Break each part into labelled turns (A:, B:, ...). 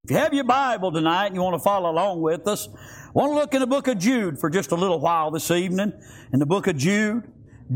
A: If you have your Bible tonight and you want to follow along with us, I want to look in the book of Jude for just a little while this evening. In the book of Jude,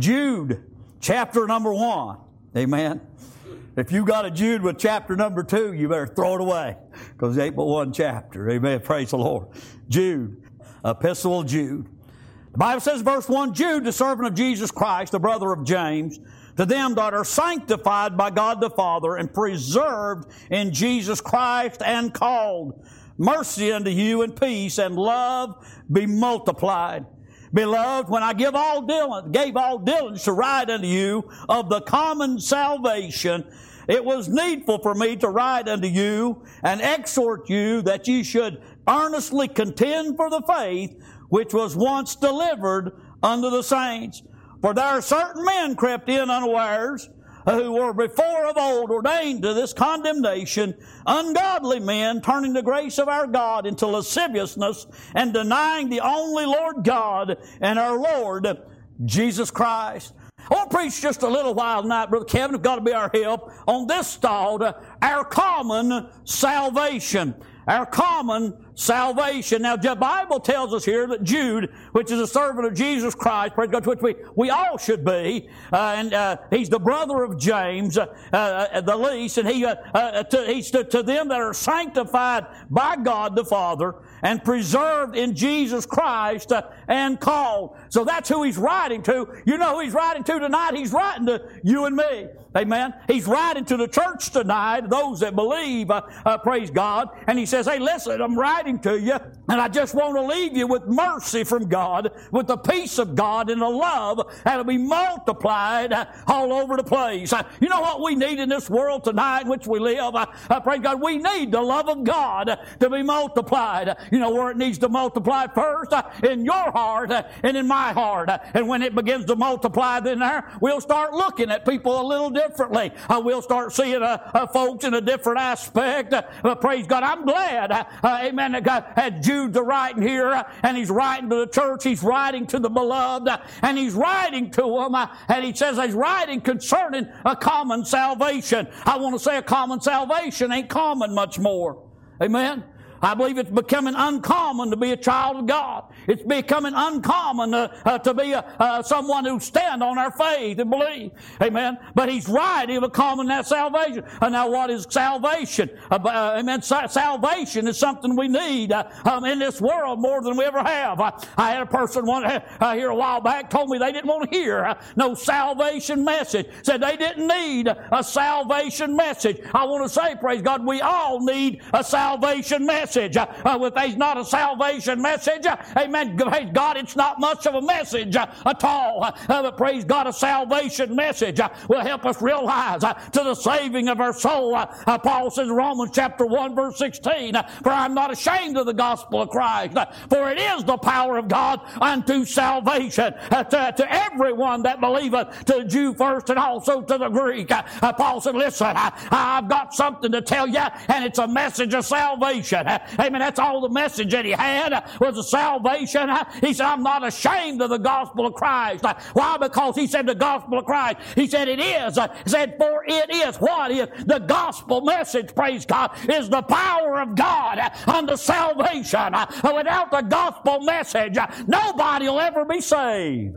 A: chapter number 1. Amen. If you got a Jude with chapter number 2, you better throw it away because there ain't but one chapter. Amen. Praise the Lord. Jude, Epistle of Jude. The Bible says, verse 1, Jude, the servant of Jesus Christ, the brother of James, to them that are sanctified by God the Father and preserved in Jesus Christ and called. Mercy unto you and peace and love be multiplied. Beloved, when I gave all diligence to write unto you of the common salvation, it was needful for me to write unto you and exhort you that ye should earnestly contend for the faith which was once delivered unto the saints. For there are certain men crept in unawares, who were before of old ordained to this condemnation, ungodly men, turning the grace of our God into lasciviousness, and denying the only Lord God and our Lord Jesus Christ. I want to preach just a little while tonight, Brother Kevin, it's got to be our help, on this thought, our common salvation. Our common salvation. Now, the Bible tells us here that Jude, which is a servant of Jesus Christ, praise God, which we all should be, and he's the brother of James, the least, and he's to them that are sanctified by God the Father and preserved in Jesus Christ and called. So that's who he's writing to. You know who he's writing to tonight? He's writing to you and me. Amen. He's writing to the church tonight, those that believe, praise God. And he says, hey, listen, I'm writing to you, and I just want to leave you with mercy from God, with the peace of God and the love that'll be multiplied all over the place. You know what we need in this world tonight in which we live? Praise God, we need the love of God to be multiplied. You know where it needs to multiply first? In your heart and in my heart. And when it begins to multiply then there, we'll start looking at people a little differently. We'll start seeing folks in a different aspect. Praise God. I'm glad, amen, that God had Jude writing here, and he's writing to the church. He's writing to the beloved, and he's writing to them, and he says he's writing concerning a common salvation. I want to say a common salvation ain't common much more. Amen. I believe it's becoming uncommon to be a child of God. It's becoming uncommon to be someone who stand on our faith and believe. Amen. But he's writing of a common salvation. Now, what is salvation? Amen. Salvation is something we need in this world more than we ever have. I had a person here a while back told me they didn't want to hear no salvation message. Said they didn't need a salvation message. I want to say, praise God, we all need a salvation message. If there's not a salvation message, amen, praise God, it's not much of a message at all. But praise God, a salvation message will help us realize to the saving of our soul. Paul says in Romans chapter 1 verse 16, for I'm not ashamed of the gospel of Christ, for it is the power of God unto salvation to everyone that believeth, to the Jew first and also to the Greek. Paul said, listen, I've got something to tell you, and it's a message of salvation. Amen. That's all the message that he had was a salvation. He said, I'm not ashamed of the gospel of Christ. Why? Because he said the gospel of Christ. He said it is. He said, for it is. What is? The gospel message, praise God, is the power of God unto salvation. Without the gospel message, nobody will ever be saved.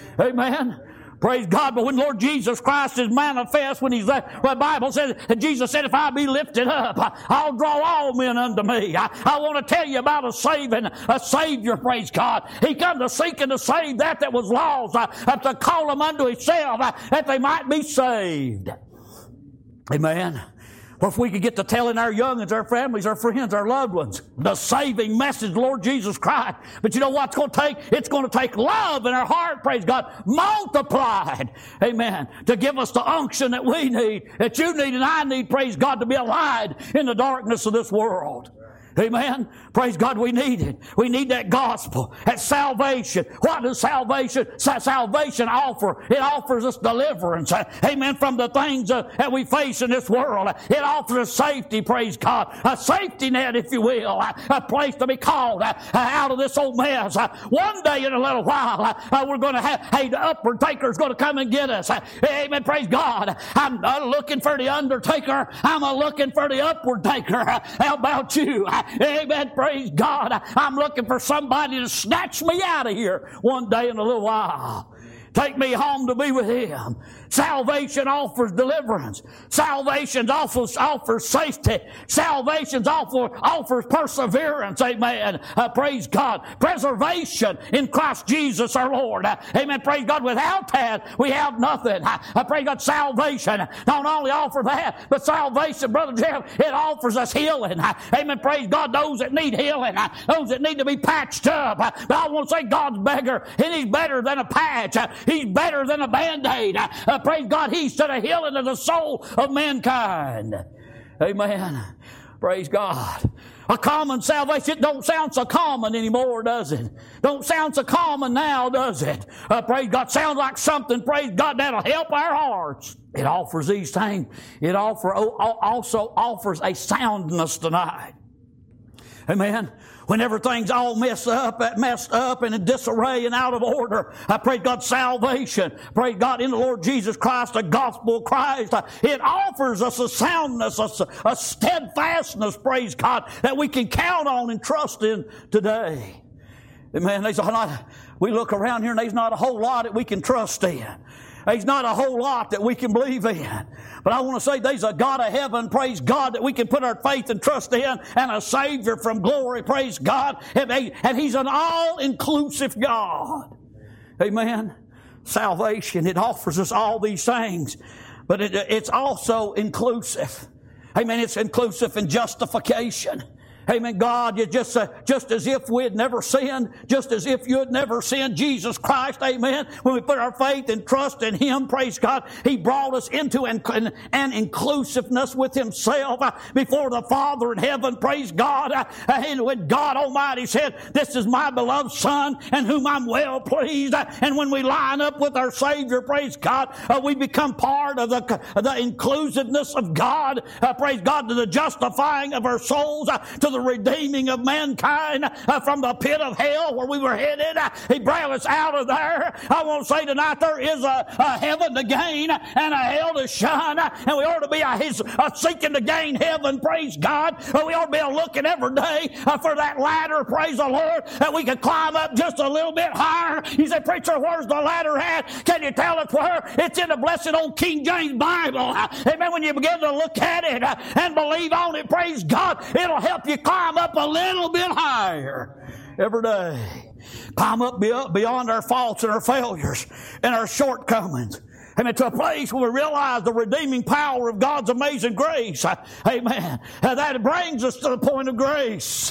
A: Amen. Praise God. But when Lord Jesus Christ is manifest, when he's there, the Bible says, Jesus said, if I be lifted up, I'll draw all men unto me. I want to tell you about a Savior, praise God. He come to seek and to save that was lost, to call them unto himself, that they might be saved. Amen. Or if we could get to telling our young'uns, our families, our friends, our loved ones, the saving message of Lord Jesus Christ. But you know what it's going to take? It's going to take love in our heart, praise God, multiplied. Amen. To give us the unction that we need, that you need and I need, praise God, to be alive in the darkness of this world. Amen. Praise God, we need it. We need that gospel, that salvation. What does salvation offer? It offers us deliverance. Amen. From the things that we face in this world. It offers us safety, praise God. A safety net, if you will. A place to be called out of this old mess. One day in a little while, we're going to have, the upward taker is going to come and get us. Amen. Praise God. I'm looking for the undertaker. I'm looking for the upward taker. How about you? Amen. Praise God. I'm looking for somebody to snatch me out of here one day in a little while. Take me home to be with Him. Salvation offers deliverance. Salvation offers safety. Salvation offers perseverance. Amen. Praise God. Preservation in Christ Jesus our Lord. Amen. Praise God. Without that, we have nothing. Praise God. Salvation don't only offer that, but salvation, Brother Jeff, it offers us healing. Amen. Praise God. Those that need healing, those that need to be patched up. But I want to say God's bigger, and He's better than a patch. He's better than a Band-Aid. Praise God, He's to the healing of the soul of mankind. Amen. Praise God. A common salvation, it don't sound so common anymore, does it? Don't sound so common now, does it? Praise God, sounds like something, praise God, that'll help our hearts. It offers these things. It also offers a soundness tonight. Amen. When everything's all messed up and in disarray and out of order, I praise God, salvation, praise God, in the Lord Jesus Christ, the gospel of Christ, it offers us a soundness, a steadfastness, praise God, that we can count on and trust in today. Amen. We look around here and there's not a whole lot that we can trust in. There's not a whole lot that we can believe in. But I want to say there's a God of heaven, praise God, that we can put our faith and trust in, and a Savior from glory, praise God. And He's an all-inclusive God. Amen. Salvation, it offers us all these things. But it's also inclusive. Amen. It's inclusive in justification. Amen. God, you just as if we had never sinned, just as if you had never sinned, Jesus Christ, amen. When we put our faith and trust in Him, praise God, He brought us into an inclusiveness with Himself before the Father in heaven, praise God. And when God Almighty said, "This is my beloved Son, in whom I'm well pleased," and when we line up with our Savior, praise God, we become part of the inclusiveness of God, praise God, to the justifying of our souls, to the redeeming of mankind from the pit of hell where we were headed. He brought us out of there. I want to say tonight there is a heaven to gain and a hell to shun, and we ought to be seeking to gain heaven, praise God. We ought to be looking every day for that ladder, praise the Lord, that we can climb up just a little bit higher. You say, "Preacher, where's the ladder at?" Can you tell us where? It's in the blessed old King James Bible. Amen. When you begin to look at it and believe on it, praise God, it'll help you climb up a little bit higher every day. Climb up beyond our faults and our failures and our shortcomings. Amen. To a place where we realize the redeeming power of God's amazing grace. Amen. That brings us to the point of grace.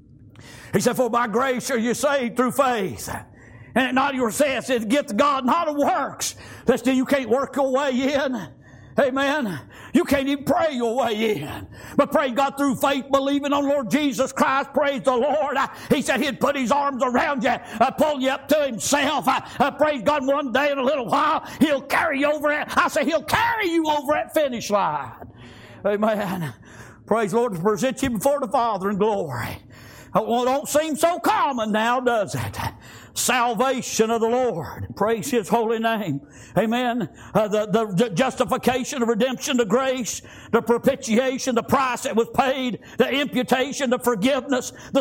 A: He said, "For by grace are you saved through faith. And not yourselves, it's a gift of God, not of works." That's you can't work your way in. Amen. You can't even pray your way in. But praise God, through faith, believing on Lord Jesus Christ, praise the Lord. He said He'd put His arms around you, pull you up to Himself. Praise God, one day in a little while, He'll carry you over it. I say He'll carry you over that finish line. Amen. Praise the Lord, to present you before the Father in glory. Well, it don't seem so common now, does it? Salvation of the Lord. Praise His holy name. Amen. The justification, the redemption, the grace, the propitiation, the price that was paid, the imputation, the forgiveness, the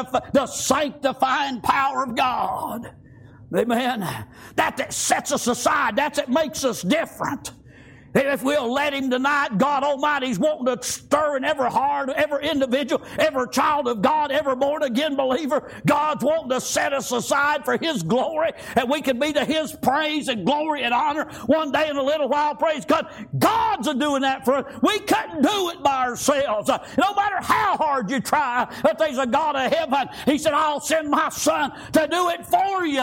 A: sanctifying power of God. Amen. That sets us aside. That makes us different. If we'll let Him tonight, God Almighty's wanting to stir in every heart, every individual, every child of God, every born-again believer. God's wanting to set us aside for His glory, and we can be to His praise and glory and honor one day in a little while. Praise God. God's doing that for us. We couldn't do it by ourselves. No matter how hard you try, if there's a God of heaven, He said, "I'll send my Son to do it for you."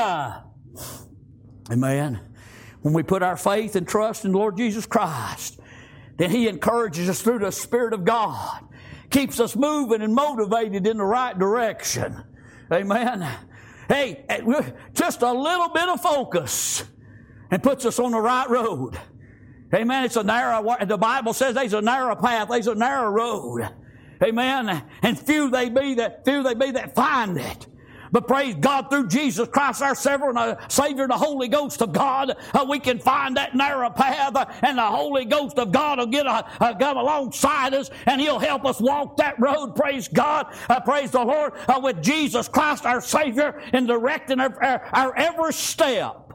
A: Amen. When we put our faith and trust in the Lord Jesus Christ, then He encourages us through the Spirit of God. keeps us moving and motivated in the right direction. Amen. Hey, just a little bit of focus and puts us on the right road. Amen. It's a narrow, the Bible says there's a narrow path, there's a narrow road. Amen. And few they be that find it. But praise God, through Jesus Christ, our Savior, the Holy Ghost of God, we can find that narrow path, and the Holy Ghost of God will come alongside us, and He'll help us walk that road. Praise God. Praise the Lord. With Jesus Christ, our Savior, in directing our every step.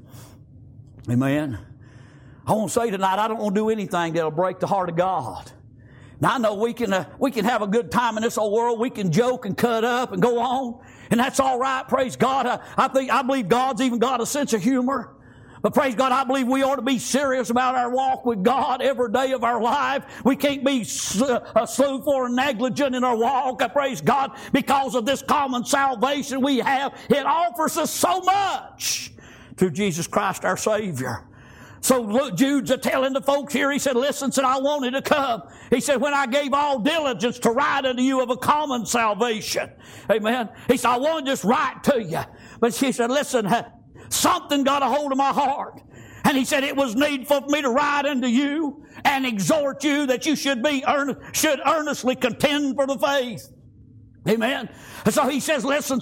A: Amen. I want to say tonight, I don't want to do anything that'll break the heart of God. Now, I know we can have a good time in this old world. We can joke and cut up and go on. And that's all right. Praise God. I believe God's even got a sense of humor. But praise God, I believe we ought to be serious about our walk with God every day of our life. We can't be slothful or negligent in our walk. Praise God, because of this common salvation we have. It offers us so much through Jesus Christ our Savior. So look, Jude's telling the folks here, he said, listen, said, I wanted to come. He said, when I gave all diligence to write unto you of a common salvation. Amen. He said, I wanted to just write to you. But he said, listen, something got a hold of my heart. And he said, it was needful for me to write unto you and exhort you that you should earnestly contend for the faith. Amen. And so he says, listen,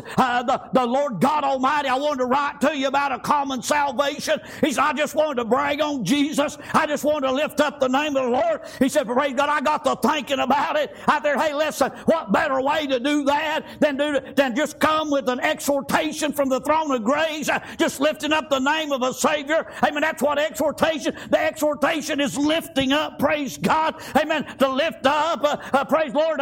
A: the Lord God Almighty, I wanted to write to you about a common salvation. He said, I just wanted to brag on Jesus. I just wanted to lift up the name of the Lord. He said, praise God, I got to thinking about it. I said, hey, listen, what better way to do that than just come with an exhortation from the throne of grace, just lifting up the name of a Savior. Amen. That's what the exhortation is lifting up, praise God. Amen. To lift up, praise Lord,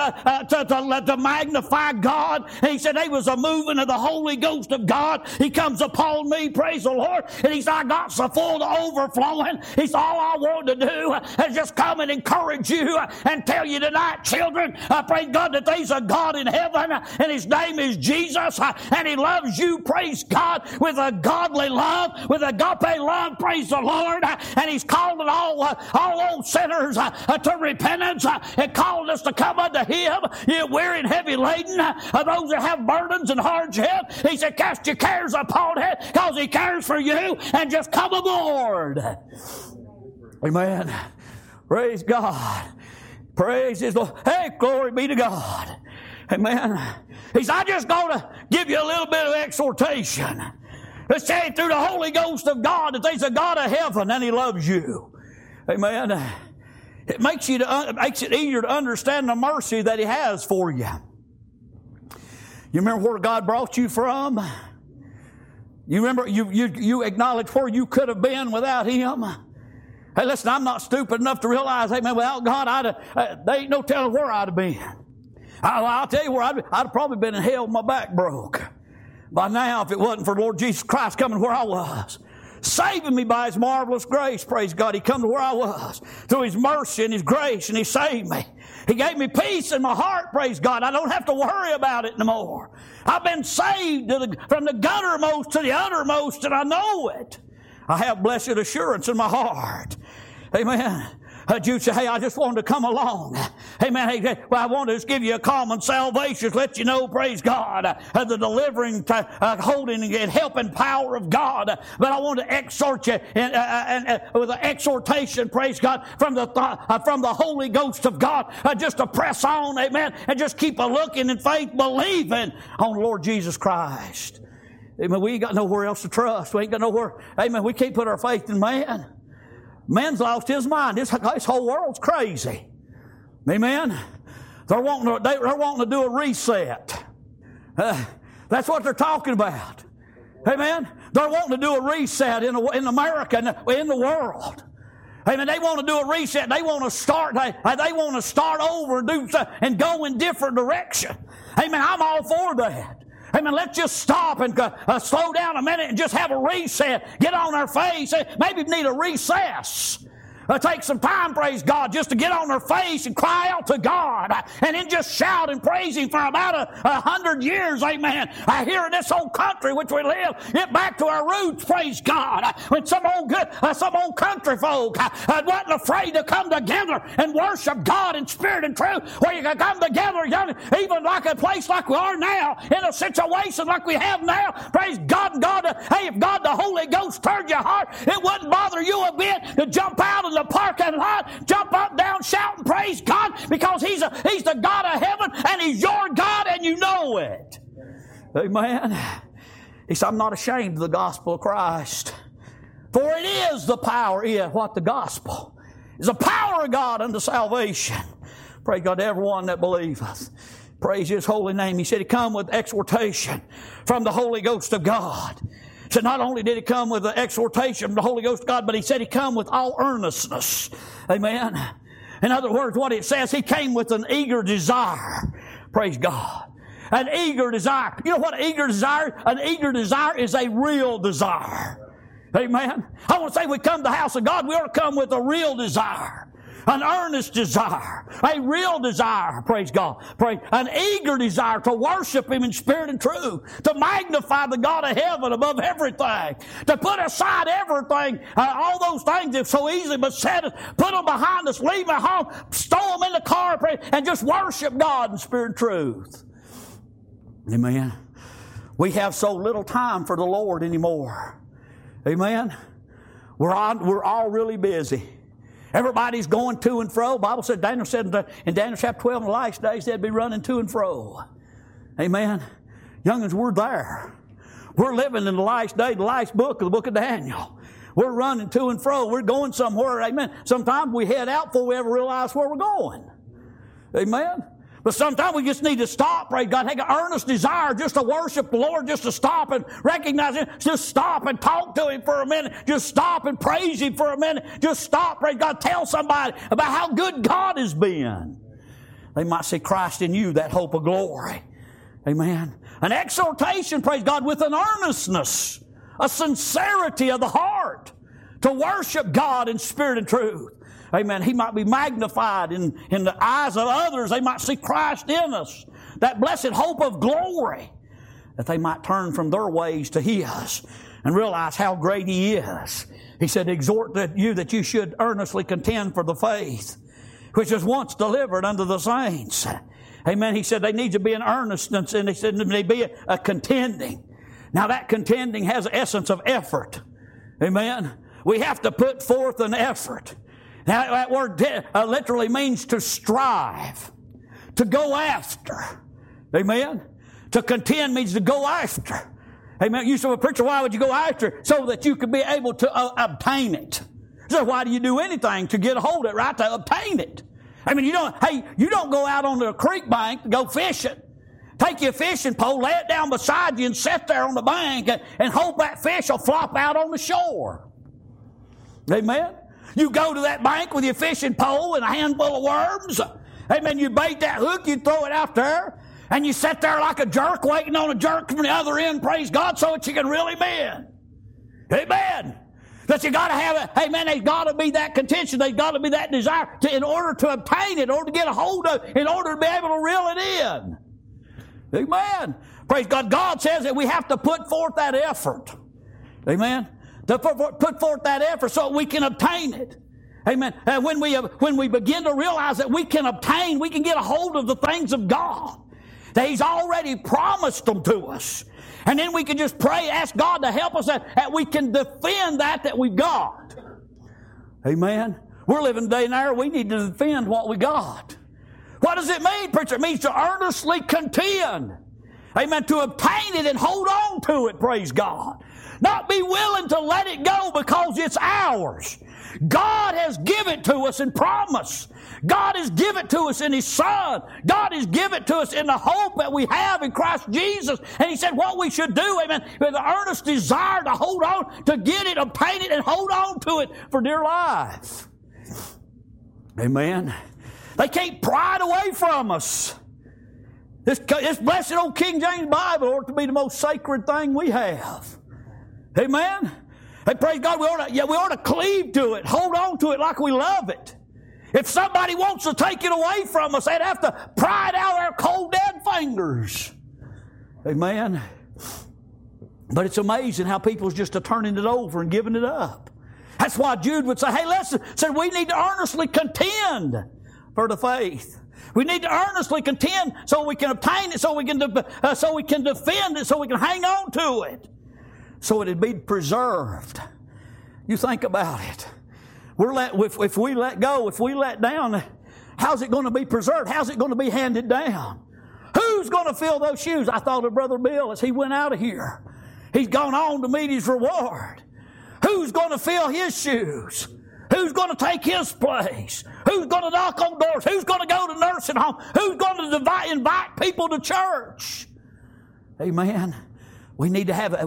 A: to magnify God. And he said, there was a moving of the Holy Ghost of God. He comes upon me, praise the Lord. And he said, I got so full to overflowing. He said, all I wanted to do is just come and encourage you and tell you tonight, children, praise God, that there's a God in heaven and His name is Jesus, and He loves you, praise God, with a godly love, with agape love, praise the Lord. And He's calling all old sinners to repentance and calling us to come unto Him. You weary and heavy laden, those that have burdens and hardship. He said, cast your cares upon Him because He cares for you, and just come aboard. Amen. Praise God. Praise His Lord. Hey, glory be to God. Amen. He said, I just going to give you a little bit of exhortation. Let's say through the Holy Ghost of God that there's a God of heaven and He loves you. Amen. It makes it easier to understand the mercy that He has for you. You remember where God brought you from? You remember, you acknowledge where you could have been without Him? Hey, listen, I'm not stupid enough to realize, hey man, without God, there ain't no telling where I'd have been. I'll tell you where I'd have probably been in hell with my back broke. By now, if it wasn't for the Lord Jesus Christ coming where I was, saving me by His marvelous grace, praise God. He come to where I was through His mercy and His grace, and He saved me. He gave me peace in my heart, praise God. I don't have to worry about it no more. I've been saved from the guttermost to the uttermost, and I know it. I have blessed assurance in my heart. Amen. Jude said, hey, I just wanted to come along. Amen. Hey, well, I wanted to just give you a common salvation, let you know, praise God, the delivering, holding, and helping power of God. But I want to exhort you and with an exhortation, praise God, from the Holy Ghost of God, just to press on, amen, and just keep a looking in faith, believing on the Lord Jesus Christ. Amen. We ain't got nowhere else to trust. We ain't got nowhere, amen, we can't put our faith in man. Man's lost his mind. This whole world's crazy. Amen. They're wanting to do a reset. That's what they're talking about. Amen. They're wanting to do a reset in America, in the world. Amen. They want to do a reset. They want to start. They want to start over and go in different direction. Amen. I'm all for that. Amen. Let's just stop and slow down a minute and just have a reset. Get on our face. Maybe need a recess. Take some time, praise God, just to get on their face and cry out to God, and then just shout and praise Him for about 100 years, amen. Here in this old country which we live, get back to our roots, praise God. When some old country folk wasn't afraid to come together and worship God in spirit and truth, where you can come together, even like a place like we are now, in a situation like we have now, praise God. Hey, if God the Holy Ghost stirred your heart, it wouldn't bother you a bit to jump out in the parking lot, jump up, down, shout, and praise God, because He's the God of heaven, and He's your God, and you know it. Amen. He said, I'm not ashamed of the gospel of Christ, for it is the power, the gospel is the power of God unto salvation. Praise God to everyone that believeth. Praise His holy name. He said He come with exhortation from the Holy Ghost of God. So not only did He come with the exhortation from the Holy Ghost of God, but He said He come with all earnestness. Amen. In other words, what it says, He came with an eager desire. Praise God. An eager desire. You know what an eager desire? An eager desire is a real desire. Amen. I want to say we come to the house of God, we ought to come with a real desire. An earnest desire, a real desire, praise God, an eager desire to worship Him in spirit and truth, to magnify the God of heaven above everything, to put aside everything, all those things that so easily beset us, put them behind us, leave them at home, stow them in the car, and just worship God in spirit and truth. Amen. We have so little time for the Lord anymore. Amen. We're all really busy. Everybody's going to and fro. The Bible said, Daniel said in Daniel chapter 12, in the last days, they'd be running to and fro. Amen. Young'uns, we're there. We're living in the last day, the last book of the book of Daniel. We're running to and fro. We're going somewhere. Amen. Sometimes we head out before we ever realize where we're going. Amen. But sometimes we just need to stop, praise God, take an earnest desire just to worship the Lord, just to stop and recognize Him, just stop and talk to Him for a minute, just stop and praise Him for a minute, just stop, praise God, tell somebody about how good God has been. They might see Christ in you, that hope of glory. Amen. An exhortation, praise God, with an earnestness, a sincerity of the heart to worship God in spirit and truth. Amen. He might be magnified in the eyes of others. They might see Christ in us. That blessed hope of glory. That they might turn from their ways to His and realize how great He is. He said, exhort that you should earnestly contend for the faith, which was once delivered unto the saints. Amen. He said they need to be an earnestness, and He said they be a contending. Now that contending has the essence of effort. Amen. We have to put forth an effort. Now, that word literally means to strive, to go after. Amen? To contend means to go after. Amen? You say, well, preacher, why would you go after it? So that you could be able to obtain it. So why do you do anything? To get a hold of it, right? To obtain it. I mean, you don't go out on the creek bank to go fishing. Take your fishing pole, lay it down beside you, and sit there on the bank and hope that fish will flop out on the shore. Amen? You go to that bank with your fishing pole and a handful of worms. Amen. You bait that hook, you throw it out there, and you sit there like a jerk waiting on a jerk from the other end, praise God, so that you can reel him in. Amen. But you got to have it. Amen. There's got to be that contention. There's got to be that desire in order to obtain it, in order to get a hold of it, in order to be able to reel it in. Amen. Praise God. God says that we have to put forth that effort. Amen. To put forth that effort so we can obtain it. Amen. And when we begin to realize that we can obtain, we can get a hold of the things of God, that He's already promised them to us. And then we can just pray, ask God to help us that we can defend that we've got. Amen. We're living today and hour, we need to defend what we got. What does it mean, preacher? It means to earnestly contend. Amen. To obtain it and hold on to it, praise God. Not be willing to let it go because it's ours. God has given it to us in promise. God has given it to us in His Son. God has given it to us in the hope that we have in Christ Jesus. And He said what we should do, amen, with an earnest desire to hold on, to get it, obtain it, and hold on to it for dear life. Amen. They can't pry it away from us. This blessed old King James Bible ought to be the most sacred thing we have. Amen. Hey, praise God, we ought to cleave to it, hold on to it like we love it. If somebody wants to take it away from us, they'd have to pry it out of our cold, dead fingers. Amen. But it's amazing how people's just turning it over and giving it up. That's why Jude would say, hey, listen, said we need to earnestly contend for the faith. We need to earnestly contend so we can obtain it, so we can defend it, so we can hang on to it, so it'd be preserved. You think about it. If we let go, if we let down, how's it going to be preserved? How's it going to be handed down? Who's going to fill those shoes? I thought of Brother Bill as he went out of here. He's gone on to meet his reward. Who's going to fill his shoes? Who's going to take his place? Who's going to knock on doors? Who's going to go to nursing home? Who's going to invite people to church? Amen. We need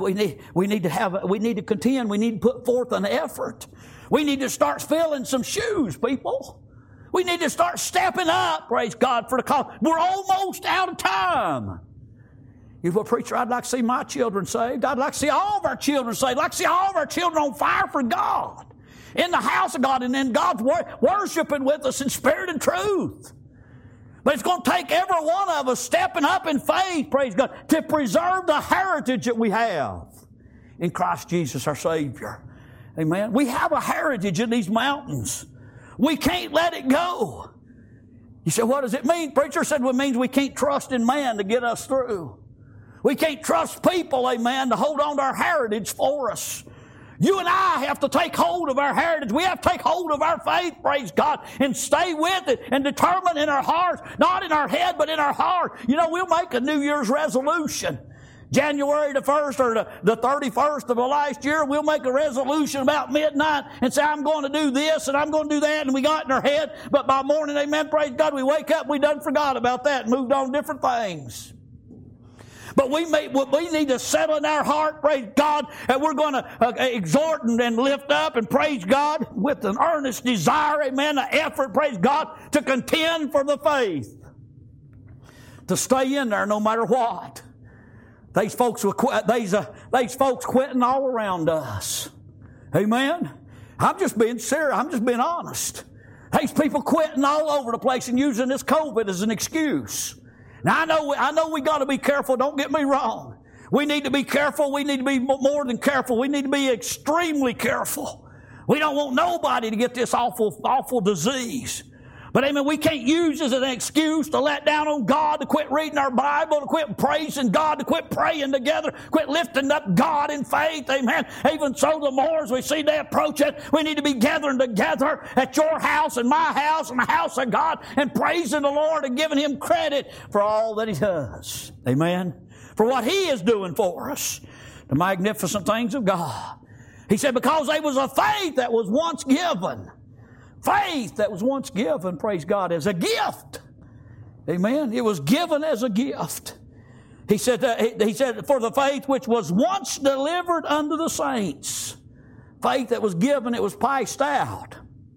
A: to contend. We need to put forth an effort. We need to start filling some shoes, people. We need to start stepping up, praise God, for the cause. We're almost out of time. You say, well, preacher, I'd like to see my children saved. I'd like to see all of our children saved. I'd like to see all of our children on fire for God, in the house of God, and in God's word, worshiping with us in spirit and truth. But it's going to take every one of us stepping up in faith, praise God, to preserve the heritage that we have in Christ Jesus our Savior. Amen. We have a heritage in these mountains. We can't let it go. You say, what does it mean? Preacher said, well, it means we can't trust in man to get us through. We can't trust people, amen, to hold on to our heritage for us. You and I have to take hold of our heritage. We have to take hold of our faith, praise God, and stay with it and determine in our hearts, not in our head, but in our heart. You know, we'll make a New Year's resolution. January the 1st or the 31st of the last year, we'll make a resolution about midnight and say, I'm going to do this and I'm going to do that, and we got in our head. But by morning, amen, praise God, we wake up, we done forgot about that and moved on to different things. But we need to settle in our heart, praise God, and we're going to exhort and lift up and praise God with an earnest desire, amen, an effort, praise God, to contend for the faith. To stay in there no matter what. These folks quitting all around us. Amen? I'm just being serious. I'm just being honest. These people quitting all over the place and using this COVID as an excuse. Now, I know we got to be careful. Don't get me wrong. We need to be careful. We need to be more than careful. We need to be extremely careful. We don't want nobody to get this awful disease. But amen, we can't use this as an excuse to let down on God, to quit reading our Bible, to quit praising God, to quit praying together, quit lifting up God in faith, amen. Even so, the more as we see they approach it, we need to be gathering together at your house and my house and the house of God and praising the Lord and giving Him credit for all that He does. Amen. For what He is doing for us. The magnificent things of God. He said, because there was a faith that was once given. Faith that was once given, praise God, as a gift. Amen. It was given as a gift. He said, for the faith which was once delivered unto the saints. Faith that was given, it was passed out.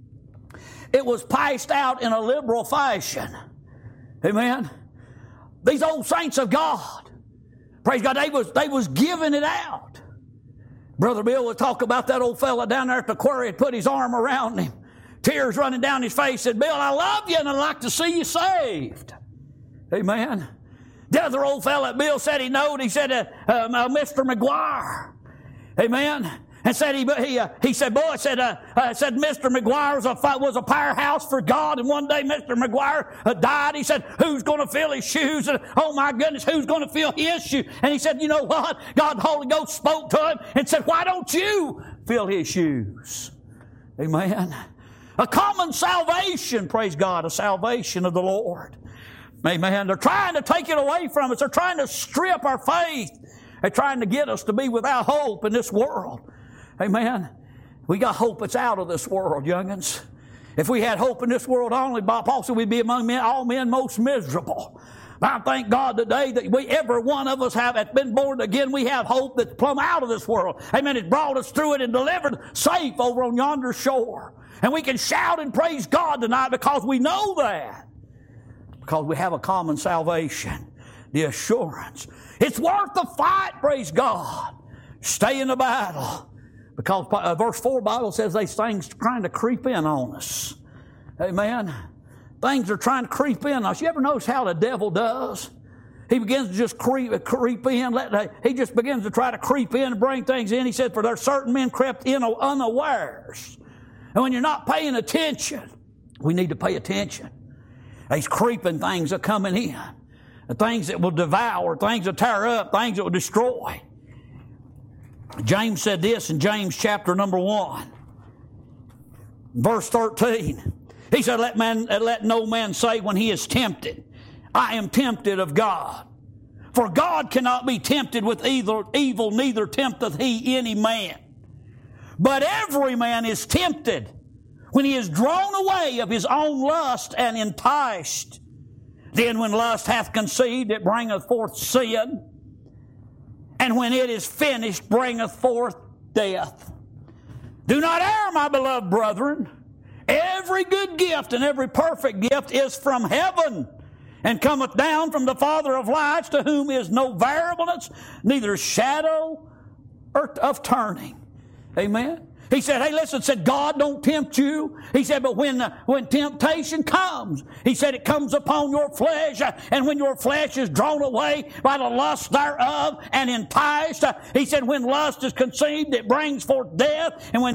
A: It was passed out in a liberal fashion. Amen. These old saints of God, praise God, they was giving it out. Brother Bill would talk about that old fella down there at the quarry and put his arm around him. Tears running down his face, said, Bill, I love you and I'd like to see you saved. Amen. The other old fella that Bill said he knowed, he said, Mr. McGuire. Amen. And said he said, boy, said Mr. McGuire was a powerhouse for God, and one day Mr. McGuire died. He said, who's going to fill his shoes? And, oh my goodness, who's going to fill his shoes? And he said, you know what? God, the Holy Ghost spoke to him and said, why don't you fill his shoes? Amen. A common salvation, praise God, a salvation of the Lord. Amen. They're trying to take it away from us. They're trying to strip our faith. They're trying to get us to be without hope in this world. Amen. We got hope that's out of this world, young'uns. If we had hope in this world only, Paul said we'd be among all men most miserable. I thank God today that every one of us have been born again. We have hope that's plumb out of this world. Amen. It's brought us through it and delivered safe over on yonder shore. And we can shout and praise God tonight because we know that. Because we have a common salvation. The assurance. It's worth the fight, praise God. Stay in the battle. Because verse 4 Bible says these things trying to creep in on us. Amen. Things are trying to creep in on us. You ever notice how the devil does? He begins to just creep in. He just begins to try to creep in and bring things in. He said, for there are certain men crept in unawares. And when you're not paying attention, we need to pay attention. These creeping things are coming in. The things that will devour, things that tear up, things that will destroy. James said this in James chapter number 1, verse 13. He said, let no man say when he is tempted, I am tempted of God. For God cannot be tempted with evil, neither tempteth he any man. But every man is tempted when he is drawn away of his own lust and enticed. Then when lust hath conceived, it bringeth forth sin. And when it is finished, bringeth forth death. Do not err, my beloved brethren. Every good gift and every perfect gift is from heaven, and cometh down from the Father of lights, to whom is no variableness, neither shadow of turning. Amen. He said, hey, listen, said God don't tempt you. He said, but when temptation comes, he said it comes upon your flesh, and when your flesh is drawn away by the lust thereof and enticed, he said, when lust is conceived, it brings forth death, and when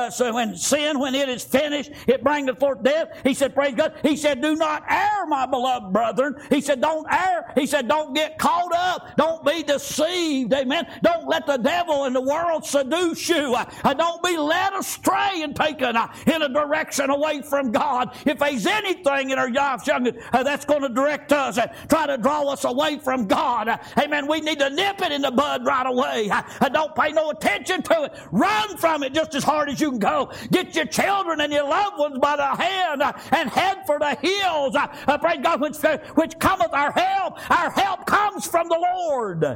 A: sin, when it is finished, it bringeth forth death. He said, praise God. He said, do not err, my beloved brethren. He said, don't err. He said, don't get caught up. Don't be deceived. Amen. Don't let the devil and the world seduce you. Don't be led astray and taken in a direction away from God. If there's anything in our lives, young, that's going to direct us and try to draw us away from God, amen, we need to nip it in the bud right away. Don't pay no attention to it. Run from it just as hard as you can go. Get your children and your loved ones by the hand and head for the hills. Praise God, which cometh our help. Our help comes from the Lord.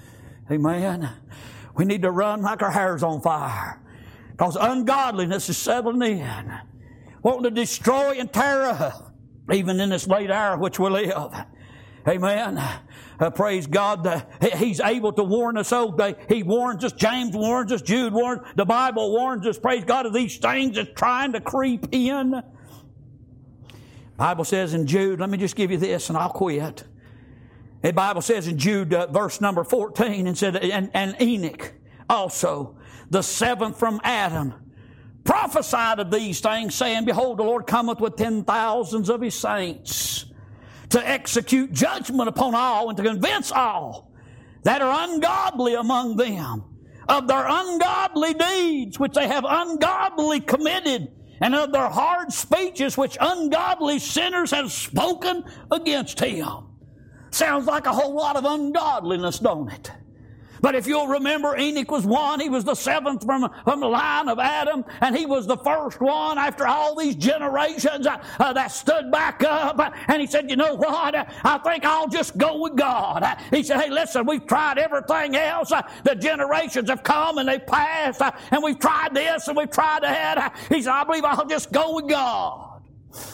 A: Amen. We need to run like our hair's on fire. Because ungodliness is settling in, wanting to destroy and tear up, even in this late hour which we live. Amen. Praise God. He's able to warn us. He warns us. James warns us. Jude warns. The Bible warns us. Praise God, of these things that's trying to creep in. The Bible says in Jude, let me just give you this and I'll quit. The Bible says in Jude, verse number 14, and said, and Enoch also, the seventh from Adam, prophesied of these things, saying, behold, the Lord cometh with 10,000s of his saints to execute judgment upon all and to convince all that are ungodly among them of their ungodly deeds which they have ungodly committed, and of their hard speeches which ungodly sinners have spoken against him. Sounds like a whole lot of ungodliness, don't it? But if you'll remember, Enoch was one. He was the seventh from the line of Adam, and he was the first one after all these generations that stood back up. And he said, you know what? I think I'll just go with God. He said, hey, listen, we've tried everything else. The generations have come and they've passed, and we've tried this and we've tried that. He said, I believe I'll just go with God.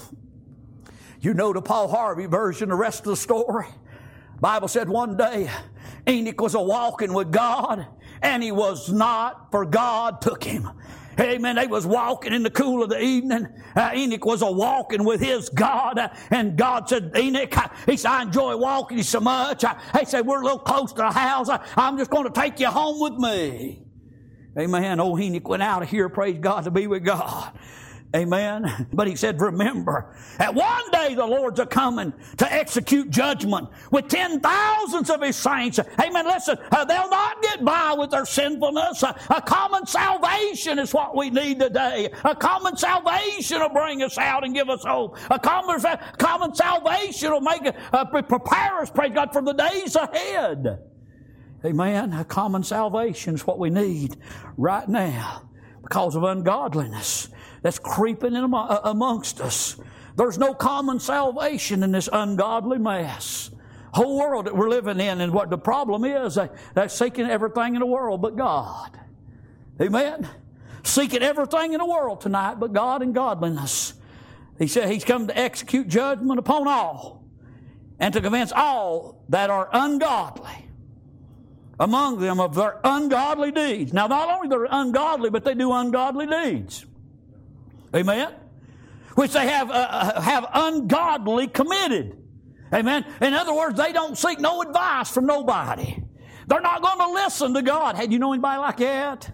A: You know the Paul Harvey version, the rest of the story. Bible said one day Enoch was a-walking with God, and he was not, for God took him. Amen. They was walking in the cool of the evening. Enoch was a-walking with his God, and God said, Enoch, he said, I enjoy walking you so much. He said, we're a little close to the house. I'm just going to take you home with me. Amen. Old Enoch went out of here, praise God, to be with God. Amen. But he said, remember, that one day the Lord's a-coming to execute judgment with 10,000s of his saints. Amen. Listen, they'll not get by with their sinfulness. A common salvation is what we need today. A common salvation will bring us out and give us hope. A common salvation will make prepare us, praise God, for the days ahead. Amen. A common salvation is what we need right now because of ungodliness that's creeping in amongst us. There's no common salvation in this ungodly mess. Whole world that we're living in, and what the problem is, they're seeking everything in the world but God. Amen? Seeking everything in the world tonight but God and godliness. He said he's come to execute judgment upon all and to convince all that are ungodly among them of their ungodly deeds. Now, not only they're ungodly, but they do ungodly deeds. Amen? Which they have ungodly committed. Amen? In other words, they don't seek no advice from nobody. They're not going to listen to God. Hey, do you know anybody like that?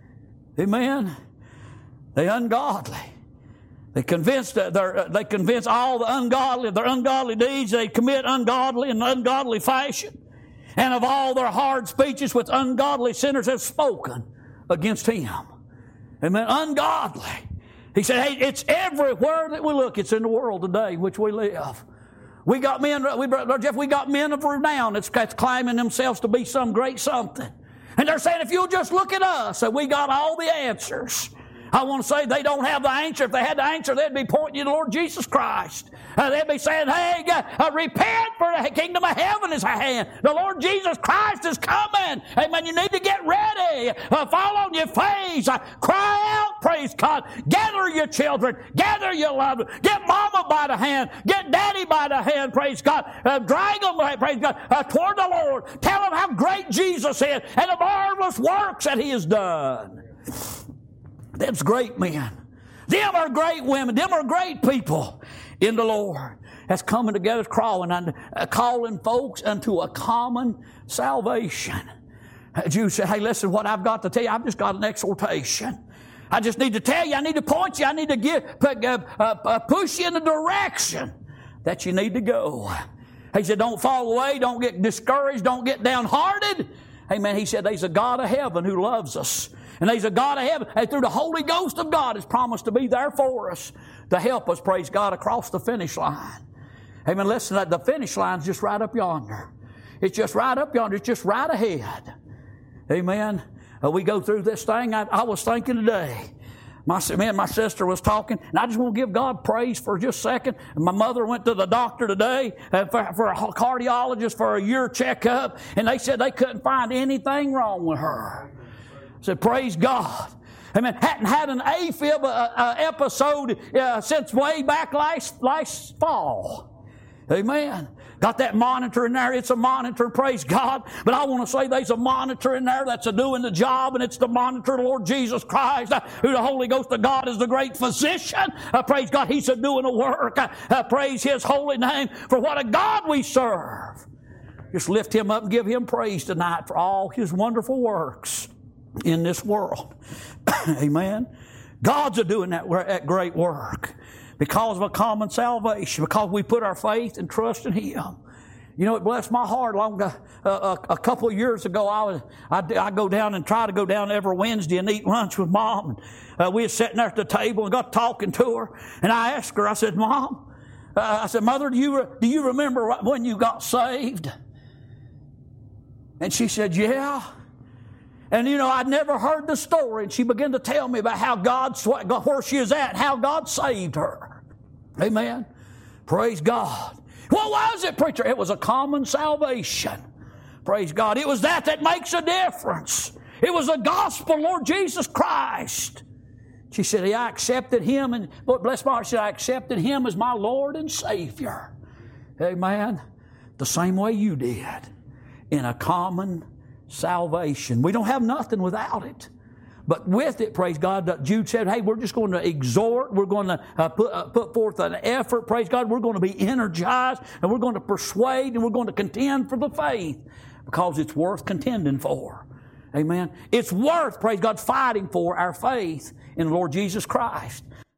A: Amen? They're ungodly. They convince all the ungodly of their ungodly deeds. They commit ungodly in ungodly fashion. And of all their hard speeches which ungodly sinners have spoken against Him. Amen. Ungodly. He said, hey, it's everywhere that we look. It's in the world today in which we live. We got men, Brother Jeff, we got men of renown that's claiming themselves to be some great something. And they're saying, if you'll just look at us, that we got all the answers. I want to say they don't have the answer. If they had the answer, they'd be pointing you to the Lord Jesus Christ. They'd be saying, hey, repent, for the kingdom of heaven is at hand. The Lord Jesus Christ is coming. Amen. You need to get ready. Fall on your face. Cry out, praise God. Gather your children. Gather your loved ones. Get mama by the hand. Get daddy by the hand, praise God. Drag them, praise God, toward the Lord. Tell them how great Jesus is and the marvelous works that He has done. Them's great men. Them are great women. Them are great people in the Lord. That's coming together, calling folks unto a common salvation. Jews say, hey, listen, what I've got to tell you, I've just got an exhortation. I just need to tell you, I need to point you, I need to push you in the direction that you need to go. He said, don't fall away, don't get discouraged, don't get downhearted. Amen. He said, there's a God of heaven who loves us. And there's a God of heaven, and through the Holy Ghost of God, has promised to be there for us to help us, praise God, across the finish line. Amen. Listen, the finish line's just right up yonder. It's just right up yonder. It's just right ahead. Amen. We go through this thing. I was thinking today, me and my sister was talking, and I just want to give God praise for just a second. My mother went to the doctor today for a cardiologist for a year checkup, and they said they couldn't find anything wrong with her. I said, praise God. Amen. Hadn't had an AFib episode since way back last fall. Amen. Got that monitor in there. It's a monitor, praise God. But I want to say there's a monitor in there that's doing the job, and it's the monitor of the Lord Jesus Christ, who the Holy Ghost of God is the great physician. Praise God. He's doing the work. Praise His holy name for what a God we serve. Just lift Him up and give Him praise tonight for all His wonderful works in this world. Amen. God's doing that great work because of a common salvation, because we put our faith and trust in Him. You know, it blessed my heart. A couple of years ago, I go down and try to go down every Wednesday and eat lunch with Mom. And, we were sitting there at the table and got talking to her. And I asked her, I said, Mom, I said, Mother, do you remember when you got saved? And she said, yeah. And, you know, I'd never heard the story. And she began to tell me about how where she is at, how God saved her. Amen. Praise God. What was it, preacher? It was a common salvation. Praise God. It was that makes a difference. It was the gospel, Lord Jesus Christ. She said, I accepted Him, and Lord bless my heart, she said, I accepted Him as my Lord and Savior. Amen. The same way you did. In a common salvation. We don't have nothing without it. But with it, praise God, Jude said, hey, we're just going to exhort. We're going to put forth an effort. Praise God. We're going to be energized, and we're going to persuade, and we're going to contend for the faith because it's worth contending for. Amen. It's worth, praise God, fighting for our faith in the Lord Jesus Christ.